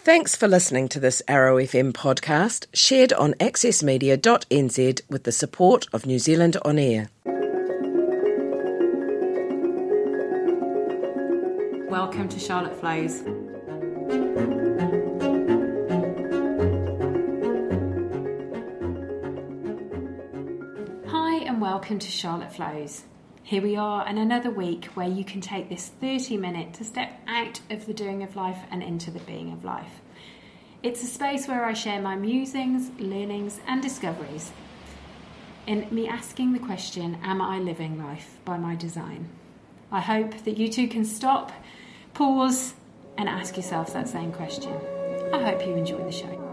Thanks for listening to this Arrow FM podcast, shared on accessmedia.nz with the support of New Zealand On Air. Welcome to Charlotte Flows. Hi and welcome to Charlotte Flows. Here we are in another week where you can take this 30-minute to step out of the doing of life and into the being of life. It's a space where I share my musings, learnings and discoveries in me asking the question, am I living life by my design? I hope that you too can stop, pause and ask yourself that same question. I hope you enjoy the show.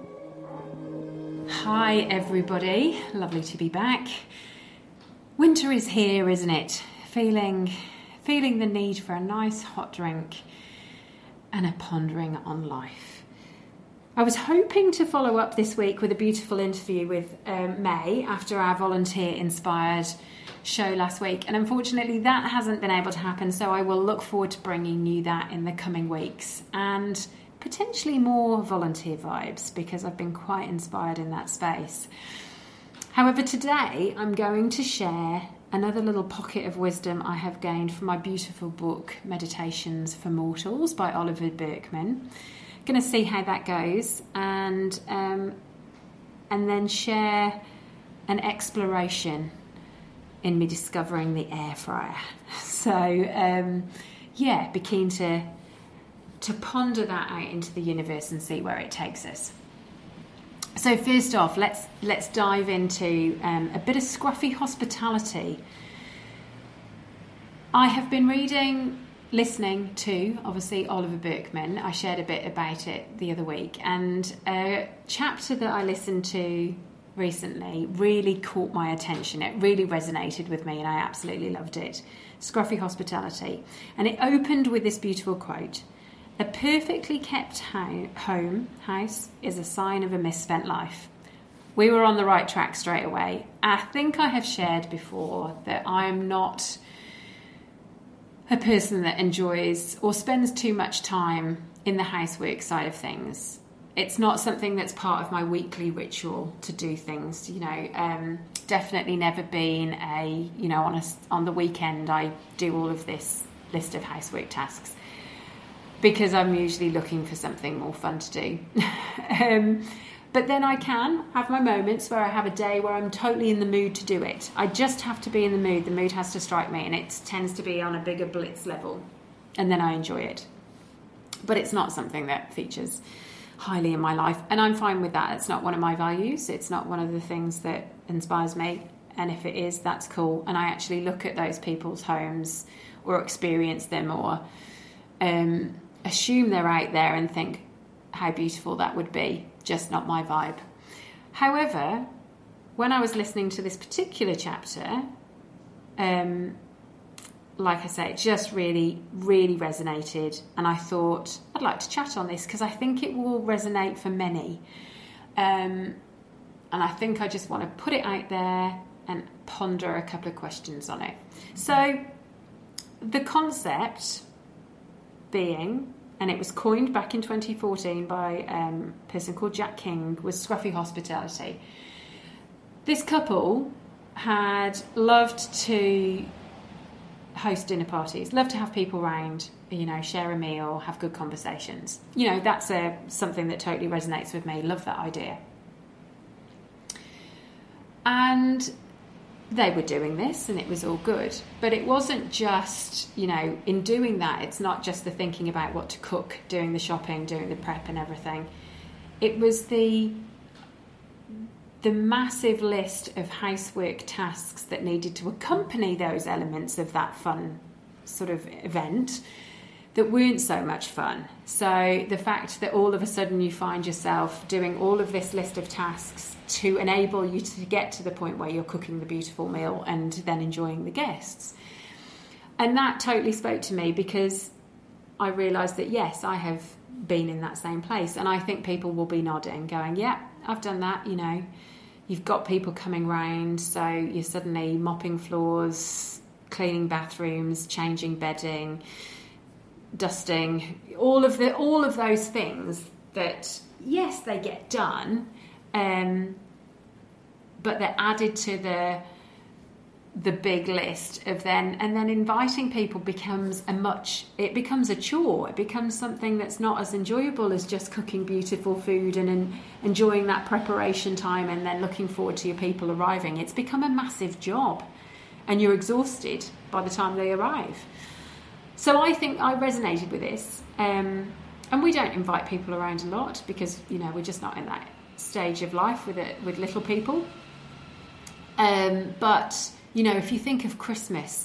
Hi everybody, lovely to be back. Winter is here, isn't it? Feeling the need for a nice hot drink and a pondering on life. I was hoping to follow up this week with a beautiful interview with May after our volunteer-inspired show last week, and unfortunately that hasn't been able to happen, so I will look forward to bringing you that in the coming weeks and potentially more volunteer vibes because I've been quite inspired in that space. However, today I'm going to share another little pocket of wisdom I have gained from my beautiful book, Meditations for Mortals by Oliver Burkeman. Going to see how that goes and then share an exploration in me discovering the air fryer. So, be keen to ponder that out into the universe and see where it takes us. So first off, let's dive into a bit of scruffy hospitality. I have been listening to, obviously, Oliver Burkeman. I shared a bit about it the other week, and a chapter that I listened to recently really caught my attention. It really resonated with me and I absolutely loved it. Scruffy hospitality. And it opened with this beautiful quote. A perfectly kept house is a sign of a misspent life. We were on the right track straight away. I think I have shared before that I am not a person that enjoys or spends too much time in the housework side of things. It's not something that's part of my weekly ritual to do things, definitely never been on the weekend I do all of this list of housework tasks because I'm usually looking for something more fun to do. But then I can have my moments where I have a day where I'm totally in the mood to do it. I just have to be in the mood. The mood has to strike me, and it tends to be on a bigger blitz level, and then I enjoy it. But it's not something that features highly in my life, and I'm fine with that. It's not one of my values. It's not one of the things that inspires me, and if it is, that's cool. And I actually look at those people's homes or experience them or assume they're out there and think how beautiful that would be, just not my vibe. However, when I was listening to this particular chapter, like I say, it just really, really resonated. And I thought, I'd like to chat on this because I think it will resonate for many. And I think I just want to put it out there and ponder a couple of questions on it. So the concept being, and it was coined back in 2014 by a person called Jack King, was scruffy hospitality. This couple had loved to host dinner parties, love to have people round, share a meal, have good conversations. That's something that totally resonates with me. Love that idea. And they were doing this and it was all good. But it wasn't just, in doing that, it's not just the thinking about what to cook, doing the shopping, doing the prep and everything. It was the massive list of housework tasks that needed to accompany those elements of that fun sort of event that weren't so much fun. So the fact that all of a sudden you find yourself doing all of this list of tasks to enable you to get to the point where you're cooking the beautiful meal and then enjoying the guests. And that totally spoke to me because I realised that, yes, I have been in that same place. And I think people will be nodding, going, yeah, I've done that, You've got people coming round, so you're suddenly mopping floors, cleaning bathrooms, changing bedding, dusting, all of those things that, yes, they get done, but they're added to the big list of then, and then inviting people becomes a chore. It becomes something that's not as enjoyable as just cooking beautiful food and enjoying that preparation time and then looking forward to your people arriving. It's become a massive job, and you're exhausted by the time they arrive. So I think I resonated with this, and we don't invite people around a lot because, you know, we're just not in that stage of life with little people. But you know, if you think of Christmas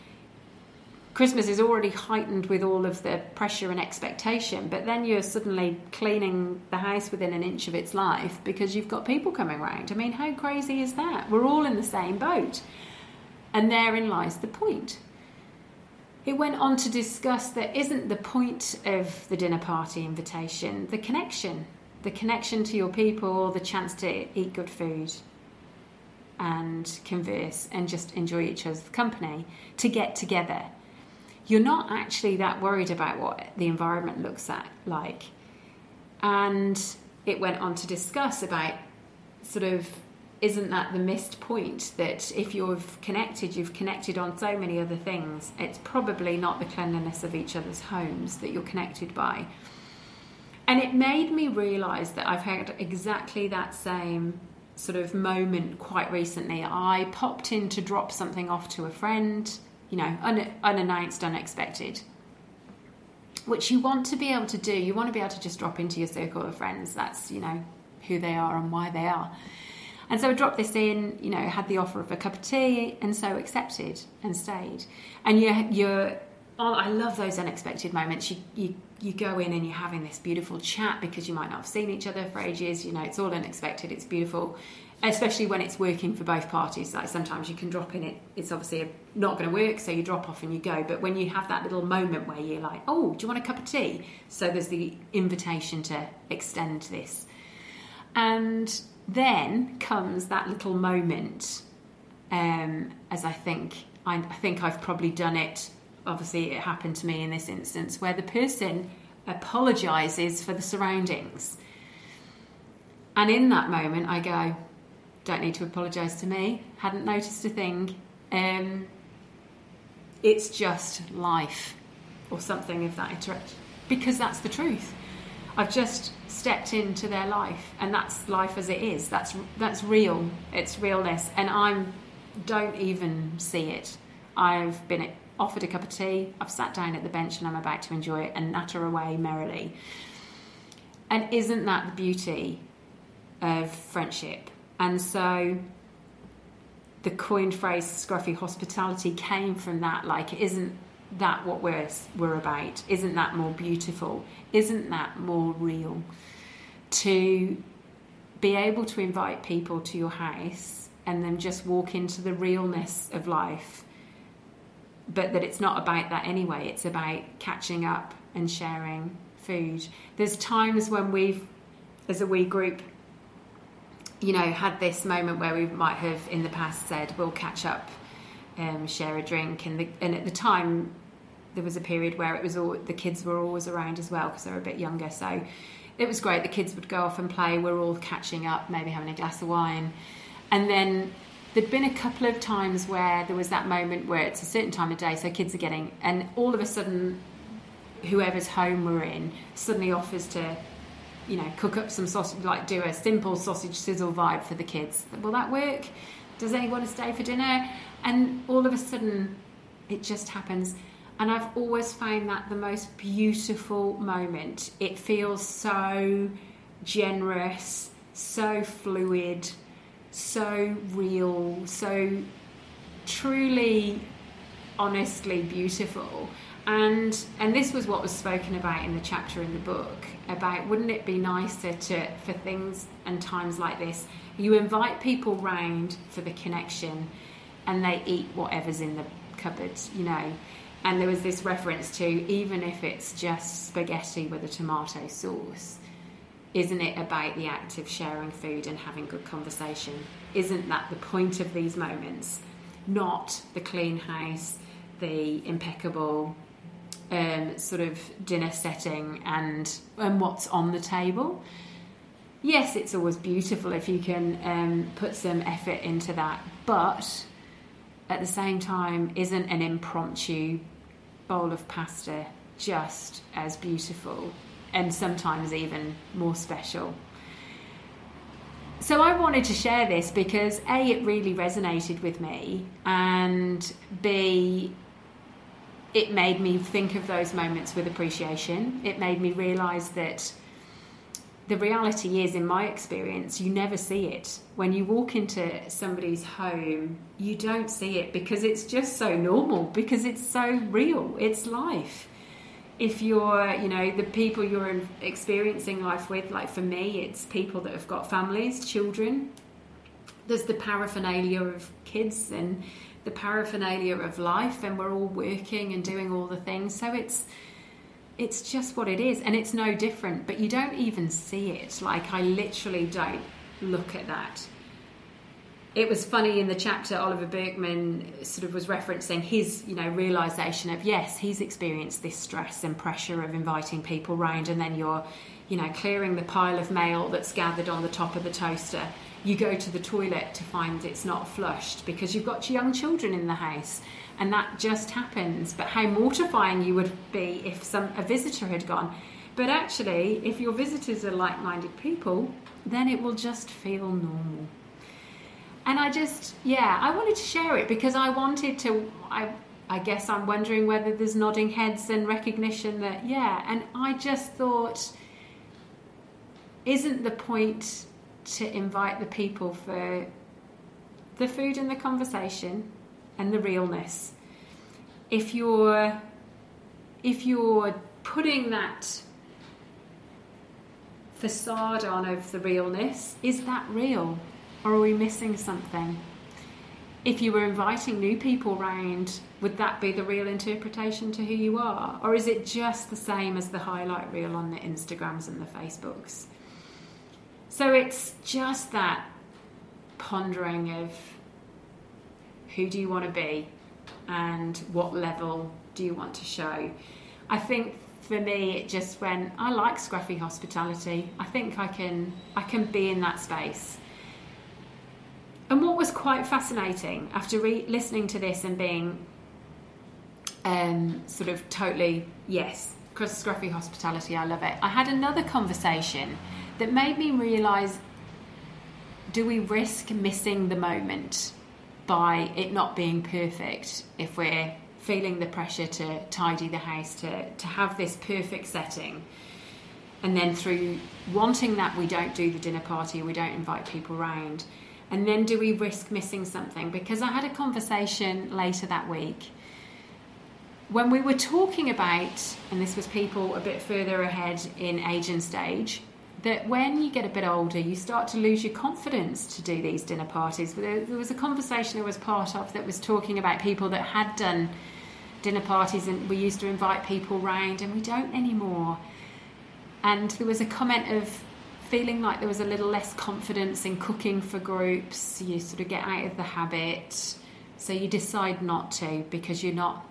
is already heightened with all of the pressure and expectation, but then you're suddenly cleaning the house within an inch of its life because you've got people coming round. I mean, how crazy is that? We're all in the same boat. And therein lies the point. It went on to discuss that isn't the point of the dinner party invitation the connection to your people, the chance to eat good food and converse and just enjoy each other's company, to get together. You're not actually that worried about what the environment looks like. And it went on to discuss about sort of, isn't that the missed point, that if you've connected on so many other things, it's probably not the cleanliness of each other's homes that you're connected by. And it made me realise that I've had exactly that same sort of moment quite recently. I popped in to drop something off to a friend, you know, unannounced, unexpected, which you want to be able to do. You want to be able to just drop into your circle of friends. That's, you know, who they are and why they are. And so I dropped this in, you know, had the offer of a cup of tea, and so accepted and stayed. And I love those unexpected moments. You go in and you're having this beautiful chat because you might not have seen each other for ages. You know, it's all unexpected. It's beautiful, especially when it's working for both parties. Like sometimes you can drop in, it's obviously not going to work, so you drop off and you go. But when you have that little moment where you're like, oh, do you want a cup of tea? So there's the invitation to extend this. And then comes that little moment, as I think I've probably done it. Obviously, it happened to me in this instance, where the person apologises for the surroundings. And in that moment, I go, don't need to apologise to me. Hadn't noticed a thing. It's just life, or something of that interaction. Because that's the truth. I've just stepped into their life, and that's life as it is. That's real. It's realness, and I don't even see it. I've been offered a cup of tea, I've sat down at the bench and I'm about to enjoy it and natter away merrily. And isn't that the beauty of friendship? And so the coined phrase scruffy hospitality came from that. Like, isn't that what we're about? Isn't that more beautiful? Isn't that more real? To be able to invite people to your house and then just walk into the realness of life, but that it's not about that anyway. It's about catching up and sharing food. There's times when we've, as a wee group, you know, had this moment where we might have in the past said, we'll catch up, share a drink. And at the time, there was a period where it was all, the kids were always around as well because they were a bit younger. So it was great. The kids would go off and play. We're all catching up, maybe having a glass of wine. And then there'd been a couple of times where there was that moment where it's a certain time of day, so kids are getting, and all of a sudden, whoever's home we're in suddenly offers to, you know, cook up some sausage, like do a simple sausage sizzle vibe for the kids. Will that work? Does anyone want to stay for dinner? And all of a sudden, it just happens. And I've always found that the most beautiful moment. It feels so generous, so fluid, so real, so truly, honestly beautiful. And this was what was spoken about in the chapter in the book about, wouldn't it be nicer for things and times like this, you invite people round for the connection and they eat whatever's in the cupboard, you know. And there was this reference to, even if it's just spaghetti with a tomato sauce, isn't it about the act of sharing food and having good conversation? Isn't that the point of these moments? Not the clean house, the impeccable sort of dinner setting and what's on the table. Yes, it's always beautiful if you can put some effort into that, but at the same time, isn't an impromptu bowl of pasta just as beautiful and sometimes even more special? So I wanted to share this because A, it really resonated with me, and B, it made me think of those moments with appreciation. It made me realise that the reality is, in my experience, you never see it. When you walk into somebody's home, you don't see it because it's just so normal, because it's so real. It's life. If you're, the people you're experiencing life with, like for me, it's people that have got families, children. There's the paraphernalia of kids and the paraphernalia of life, and we're all working and doing all the things. So it's just what it is, and it's no different, but you don't even see it. Like, I literally don't look at that. It was funny in the chapter, Oliver Burkeman sort of was referencing his, realisation of, yes, he's experienced this stress and pressure of inviting people round, and then you're, clearing the pile of mail that's gathered on the top of the toaster. You go to the toilet to find it's not flushed because you've got young children in the house, and that just happens. But how mortifying you would be if a visitor had gone. But actually, if your visitors are like-minded people, then it will just feel normal. And I wanted to share it because I wanted to, I guess I'm wondering whether there's nodding heads and recognition that, and I just thought, isn't the point to invite the people for the food and the conversation and the realness? If you're putting that facade on of the realness, is that real? Or are we missing something? If you were inviting new people round, would that be the real interpretation to who you are? Or is it just the same as the highlight reel on the Instagrams and the Facebooks? So it's just that pondering of who do you want to be and what level do you want to show. I think for me it just went, I like scruffy hospitality. I think I can be in that space. And what was quite fascinating after listening to this and being sort of totally, yes, because scruffy hospitality, I love it. I had another conversation that made me realise, do we risk missing the moment by it not being perfect if we're feeling the pressure to tidy the house, to have this perfect setting, and then through wanting that we don't do the dinner party, we don't invite people round? And then do we risk missing something? Because I had a conversation later that week when we were talking about, and this was people a bit further ahead in age and stage, that when you get a bit older, you start to lose your confidence to do these dinner parties. There was a conversation I was part of that was talking about people that had done dinner parties, and we used to invite people round, and we don't anymore. And there was a comment of feeling like there was a little less confidence in cooking for groups. You sort of get out of the habit, so you decide not to because you're not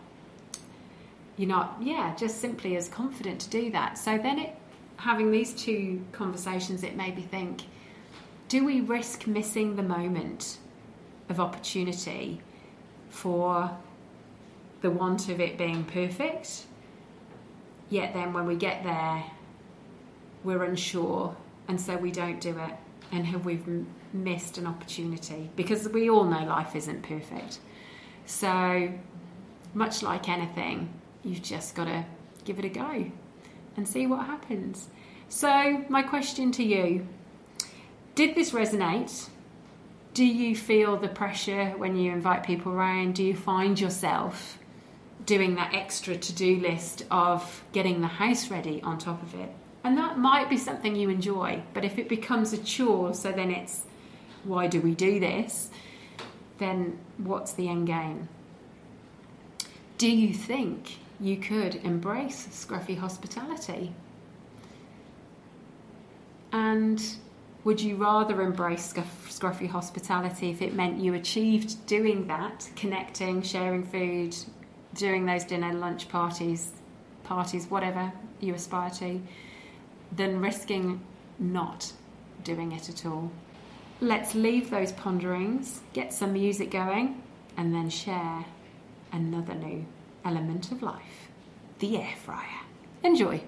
just simply as confident to do that. So then having these two conversations, it made me think, do we risk missing the moment of opportunity for the want of it being perfect? Yet then when we get there, we're unsure, and so we don't do it, and have we missed an opportunity? Because we all know life isn't perfect. So much like anything, you've just got to give it a go and see what happens. So my question to you, did this resonate? Do you feel the pressure when you invite people around? Do you find yourself doing that extra to-do list of getting the house ready on top of it? And that might be something you enjoy, but if it becomes a chore, so then it's, why do we do this? Then what's the end game? Do you think you could embrace scruffy hospitality? And would you rather embrace scruffy hospitality if it meant you achieved doing that, connecting, sharing food, doing those dinner lunch parties parties, whatever you aspire to, than risking not doing it at all. Let's leave those ponderings, get some music going, and then share another new element of life, the air fryer. Enjoy.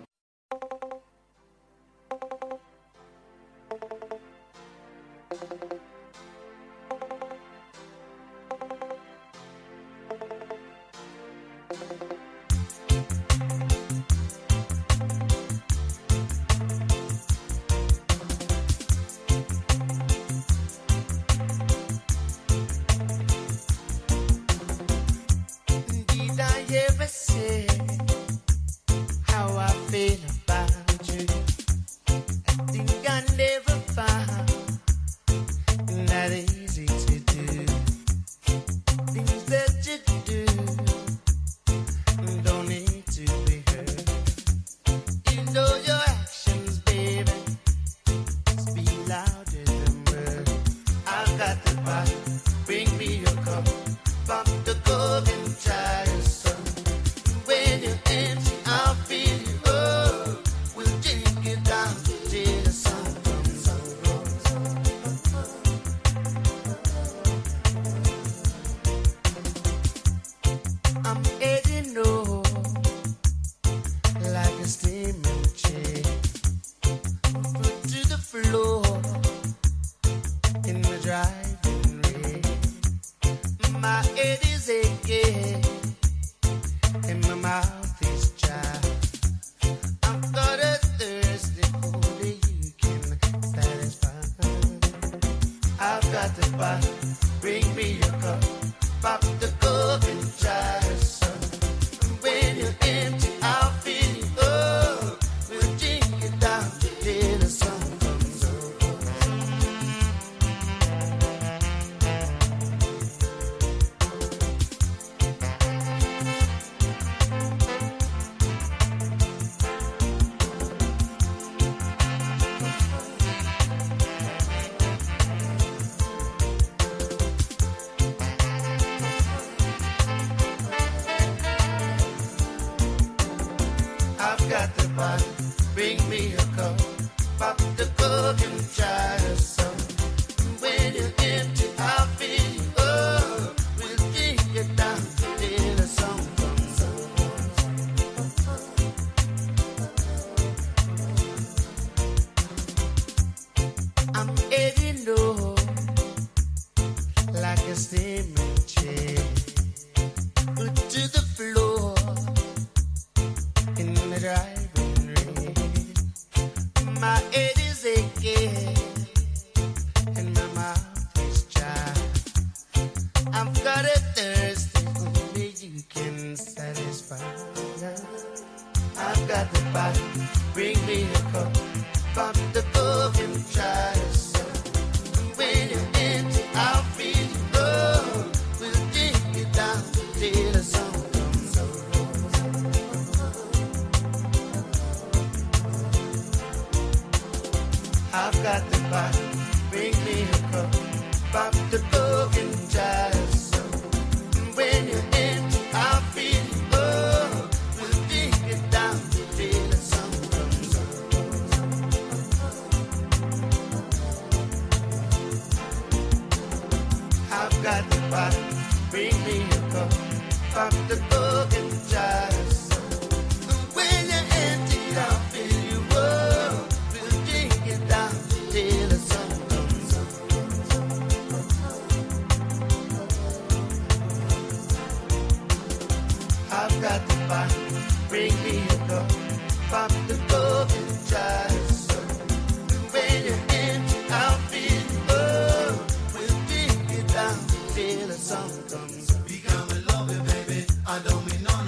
I don't mean no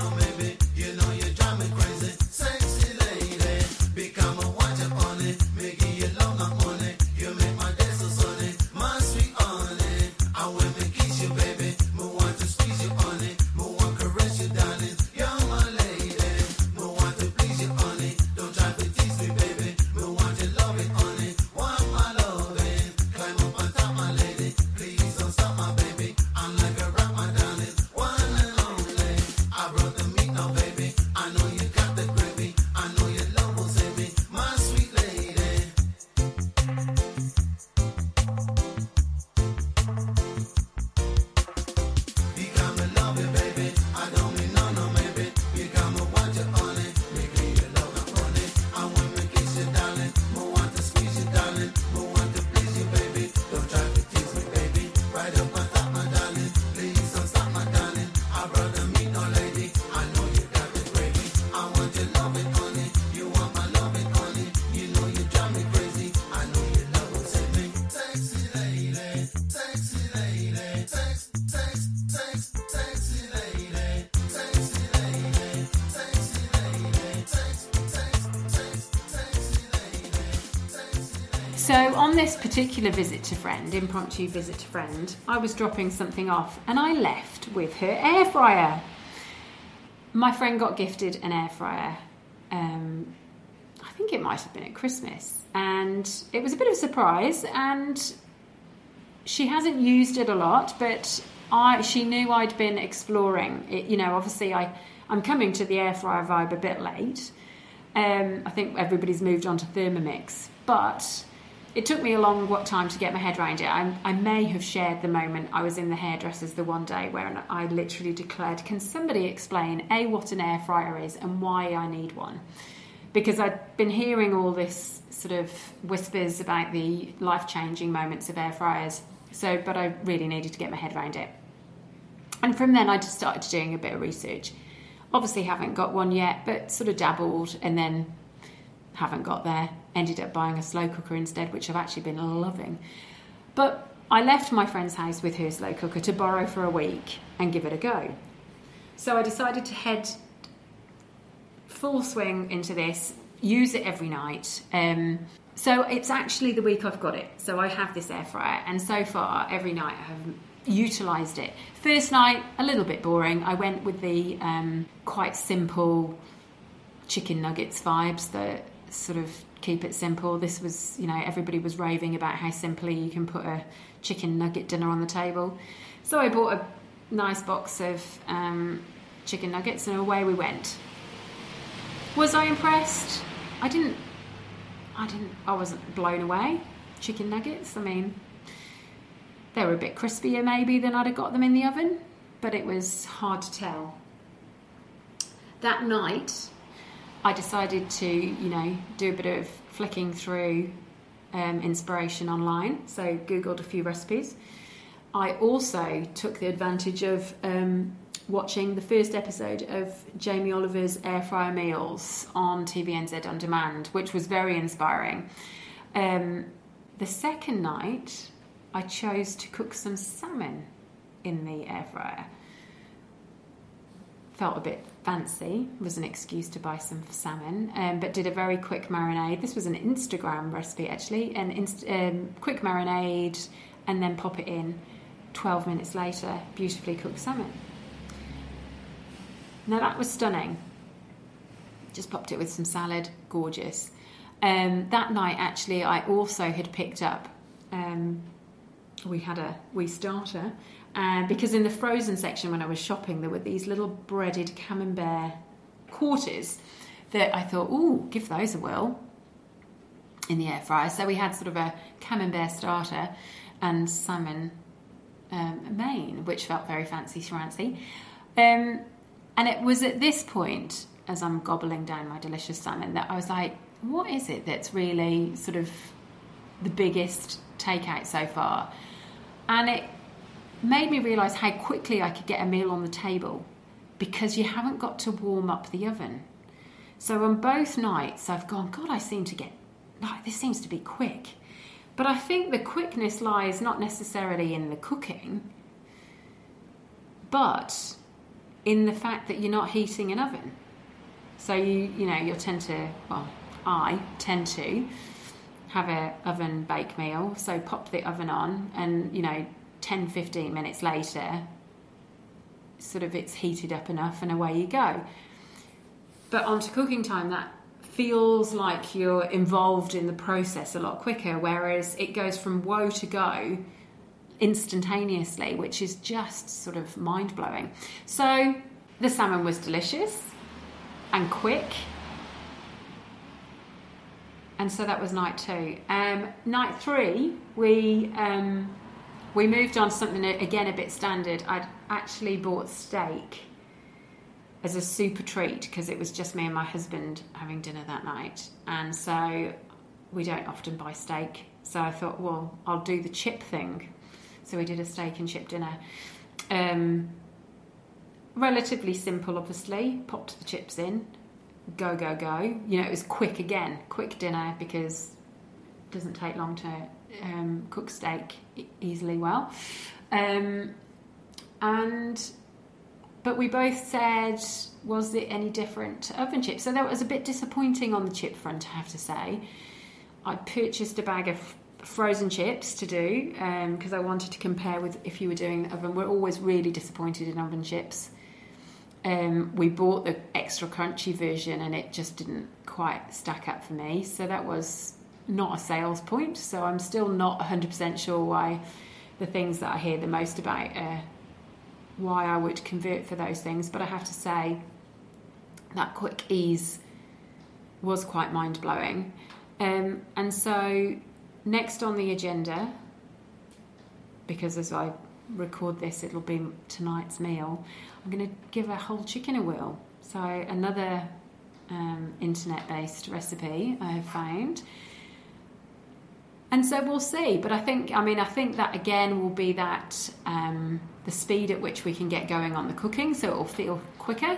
So on this particular impromptu visit to friend, I was dropping something off and I left with her air fryer. My friend got gifted an air fryer. I think it might have been at Christmas, and it was a bit of a surprise, and she hasn't used it a lot, but she knew I'd been exploring it. You know, obviously I'm coming to the air fryer vibe a bit late. I think everybody's moved on to Thermomix, but it took me a long time to get my head around it. I may have shared the moment I was in the hairdressers the one day where I literally declared, can somebody explain, A, what an air fryer is and why I need one? Because I'd been hearing all this sort of whispers about the life-changing moments of air fryers. But I really needed to get my head around it. And from then I just started doing a bit of research. Obviously haven't got one yet, but sort of dabbled and then haven't got there. Ended up buying a slow cooker instead, which I've actually been loving. But I left my friend's house with her slow cooker to borrow for a week and give it a go. So I decided to head full swing into this, use it every night. So it's actually the week I've got it. So I have this air fryer, and so far every night I have utilised it. First night, a little bit boring. I went with the quite simple chicken nuggets vibes that sort of keep it simple. This was, everybody was raving about how simply you can put a chicken nugget dinner on the table. So I bought a nice box of chicken nuggets and away we went. Was I impressed? I wasn't blown away. Chicken nuggets, I mean, they were a bit crispier maybe than I'd have got them in the oven, but it was hard to tell. That night, I decided to, do a bit of flicking through inspiration online, so Googled a few recipes. I also took the advantage of watching the first episode of Jamie Oliver's Air Fryer Meals on TVNZ On Demand, which was very inspiring. The second night, I chose to cook some salmon in the air fryer. Felt a bit fancy, was an excuse to buy some salmon, but did a very quick marinade. This was an Instagram recipe actually, quick marinade and then pop it in. 12 minutes later, beautifully cooked salmon. Now that was stunning. Just popped it with some salad, gorgeous. That night actually I also had picked up, we had a wee starter, because in the frozen section when I was shopping there were these little breaded camembert quarters that I thought, ooh, give those a whirl in the air fryer. So we had sort of a camembert starter and salmon main, which felt very fancy-schmancy. And it was at this point, as I'm gobbling down my delicious salmon, that I was like, what is it that's really sort of the biggest takeout so far? And it made me realise how quickly I could get a meal on the table because you haven't got to warm up the oven. So on both nights I've gone, God, this seems to be quick. But I think the quickness lies not necessarily in the cooking, but in the fact that you're not heating an oven. So I tend to have a oven bake meal, so pop the oven on and 10-15 minutes later sort of it's heated up enough and away you go. But onto cooking time, that feels like you're involved in the process a lot quicker, whereas it goes from woe to go instantaneously, which is just sort of mind-blowing. So the salmon was delicious and quick, and so that was night 2. Night 3 we moved on to something again a bit standard. I'd actually bought steak as a super treat because it was just me and my husband having dinner that night, and so we don't often buy steak, so I thought, well, I'll do the chip thing. So we did a steak and chip dinner. Relatively simple, obviously. Popped the chips in. Go, go, go. It was quick again. Quick dinner because it doesn't take long to cook steak easily well. But we both said, was it any different to oven chips? So that was a bit disappointing on the chip front, I have to say. I purchased a bag of frozen chips to do because I wanted to compare with if you were doing oven. We're always really disappointed in oven chips. We bought the extra crunchy version and it just didn't quite stack up for me. So that was not a sales point. So I'm still not 100% sure why the things that I hear the most about why I would convert for those things. But I have to say that quick ease was quite mind-blowing. And so next on the agenda, because as I record this it'll be tonight's meal, I'm going to give a whole chicken a whirl. So another internet-based recipe I have found. And so we'll see. But I think that again will be that the speed at which we can get going on the cooking, so it will feel quicker.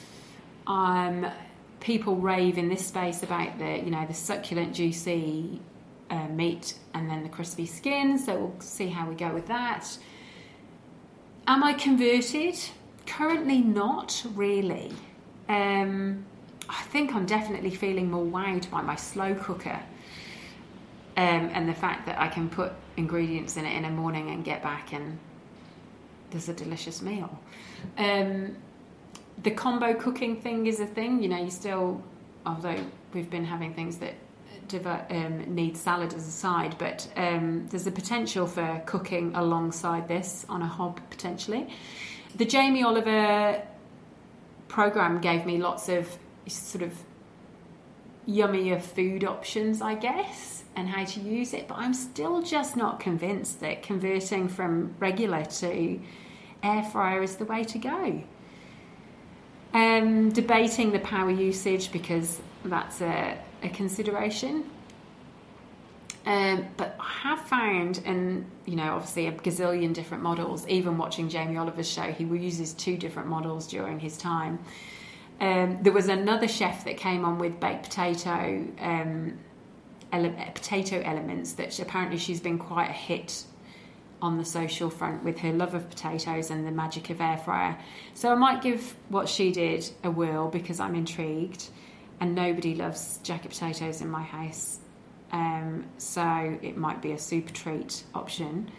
People rave in this space about the succulent, juicy meat and then the crispy skin. So we'll see how we go with that. Am I converted? Currently not really. I think I'm definitely feeling more wowed by my slow cooker and the fact that I can put ingredients in it in a morning and get back and there's a delicious meal. The combo cooking thing is a thing. You still, although we've been having things that need salad as a side, but there's a potential for cooking alongside this on a hob potentially. The Jamie Oliver program gave me lots of sort of yummier food options, I guess, and how to use it, but I'm still just not convinced that converting from regular to air fryer is the way to go. Debating the power usage because that's a consideration. But I have found, and obviously a gazillion different models, even watching Jamie Oliver's show, he uses 2 different models during his time. There was another chef that came on with baked potato elements that apparently she's been quite a hit on the social front with her love of potatoes and the magic of air fryer. So I might give what she did a whirl because I'm intrigued, and nobody loves jacket potatoes in my house. So it might be a super treat option.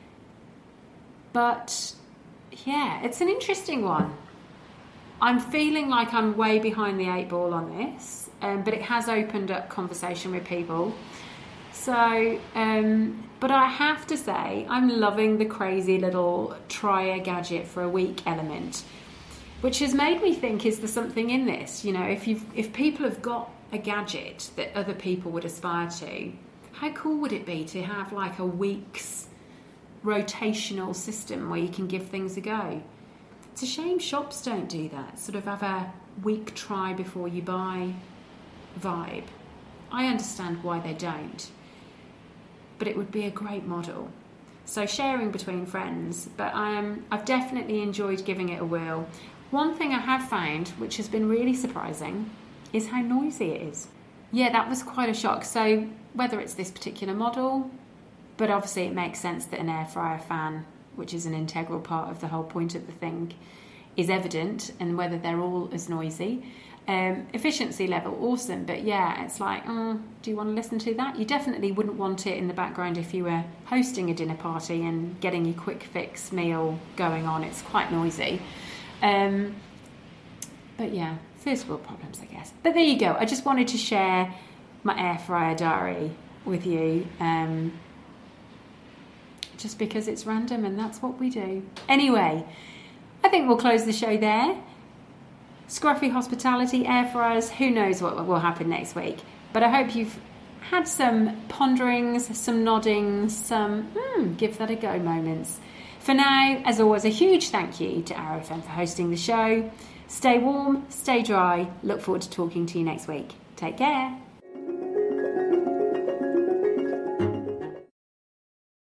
But yeah, it's an interesting one. I'm feeling like I'm way behind the 8 ball on this, but it has opened up conversation with people. So, but I have to say, I'm loving the crazy little try a gadget for a week element, which has made me think, is there something in this? If people have got a gadget that other people would aspire to, how cool would it be to have like a week's rotational system where you can give things a go? It's a shame shops don't do that, sort of have a week try before you buy vibe. I understand why they don't, but it would be a great model. So sharing between friends, but I've definitely enjoyed giving it a whirl. One thing I have found, which has been really surprising, is how noisy it is. Yeah, that was quite a shock. So whether it's this particular model, but obviously it makes sense that an air fryer fan, which is an integral part of the whole point of the thing, is evident, and whether they're all as noisy. Efficiency level, awesome, but yeah, it's like, do you want to listen to that? You definitely wouldn't want it in the background if you were hosting a dinner party and getting your quick fix meal going on. It's quite noisy. But yeah, first world problems, I guess. But there you go. I just wanted to share my air fryer diary with you, just because it's random and that's what we do. Anyway, I think we'll close the show there. Scruffy hospitality, air fryers, who knows what will happen next week. But I hope you've had some ponderings, some noddings, some give that a go moments. For now, as always, a huge thank you to Arrow FM for hosting the show. Stay warm, stay dry. Look forward to talking to you next week. Take care.